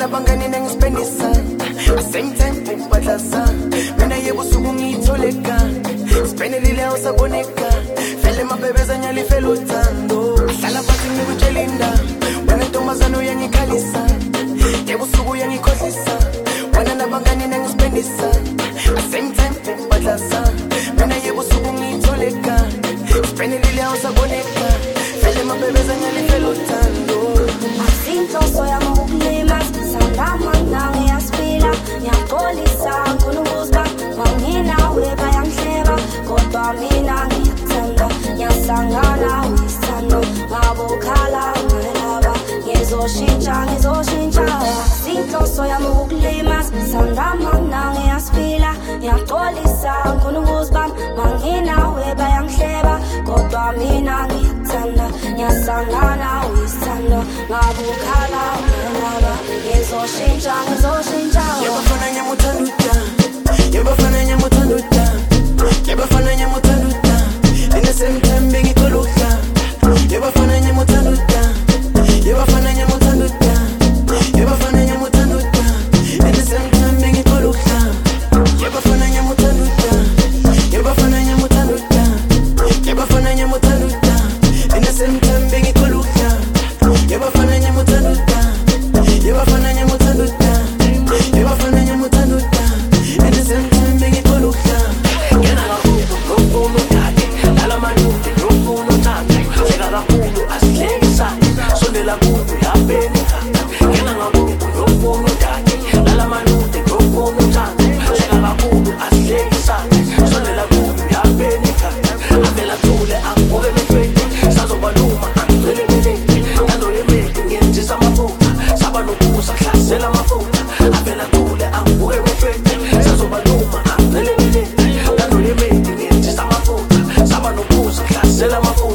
nabangani nangispendisa same time umphatlasa mina yebo suku ngitholeka spenelile awusaboneka fele mabebeza nyali fele uthando hlala phansi ngikutshela indaba wena ntombazana uyangikhalisa yebo suku uyangikhohlisa wena nabangani nangispendisa same time umphatlasa mina yebo suku ngitholeka spenelile awusaboneka fele mabebeza nyali fele uthando Inhloso yami ukulima sandama ngiyaspila ngiyaxolisa ngifuna ukuzba wanginawe bayangihleba kodwa mina ngiyakuthanda ngiyasangana wisano ngabokhala ngalaba ngizoshintsha inhloso yami ukulima sandama ngiyaspila ngiyaxolisa ngifuna ukuzba wanginawe bayangihleba kodwa mina ngiyakuthanda ngiyasangana wisano ngabukhala ngalaba ngizoshintsha yebafana nyamuthanduta yebafana nyamuthanduta yebafana nyamuthanduta in the same time bengikholukha yebafana nyamuthanduta yebafana nyamuthanduta yebafana nyamuthanduta in the same time bengikholukha yebafana nyamuthanduta yebafana nyamuthanduta yebafana nyamuthanduta in the same time bengikholukha yebafana nyamuthanduta yebafana nyamuthanduta yebafana nyamuthanduta in the same time bengikholukha yena kakhulu ngomfuno yakhe lala manuti ngomfuno thanda sheka kakhulu asihlekisa sondela kude yapeni yena kakhulu ngomfuno yakhe lala manuti ngomfuno thanda sheka kakhulu asihlekisa sondela kude yapeni avela thule akuke befeti sazobaluma angicele nanolemeki ngenzisa amaphutha saba nokusa hlasela amaphutha avela thule akuke befeti sazobaluma angicele nanolemeki ngenzisa amaphutha saba nokusa hlasela amaphutha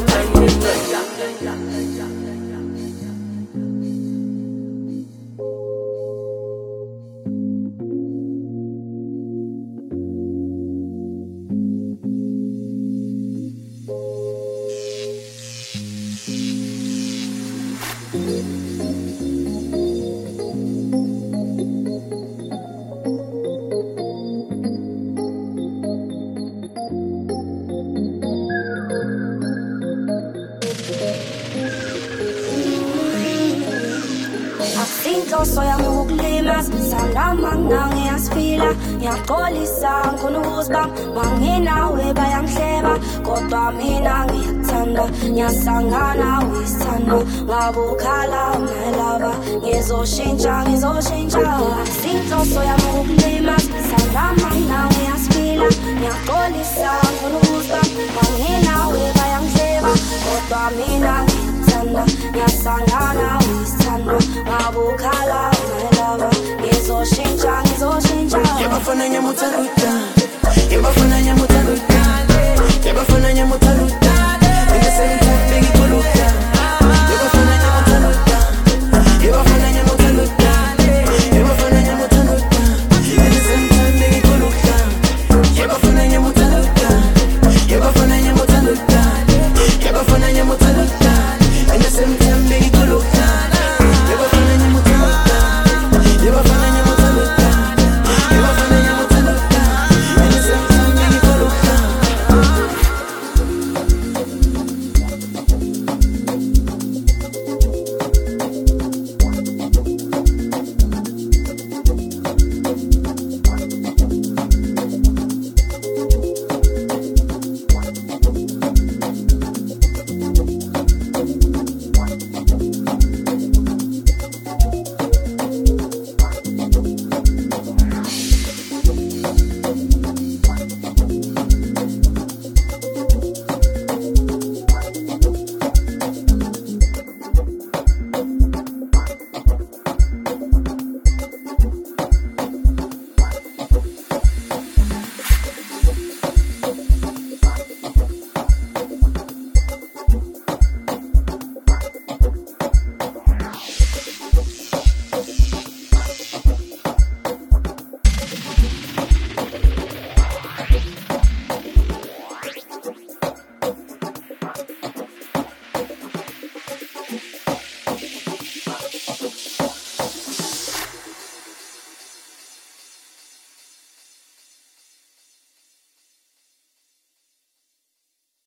Inhloso yami ukulima sandama ngiyaspila ngiyaxolisa ngifuna ukuzba wanginawe bayangihleba kodwa mina ngiyakuthanda ngiyasangana wisano ngabukhala ngalaba ngizoshintsha inhloso yami ukulima sandama ngiyaspila ngiyaxolisa ngifuna ukuzba wanginawe bayangihleba kodwa mina ngiyakuthanda ngiyasangana wisano ngabukhala ngalaba ngizoshintsha yebafana nyamuthanduta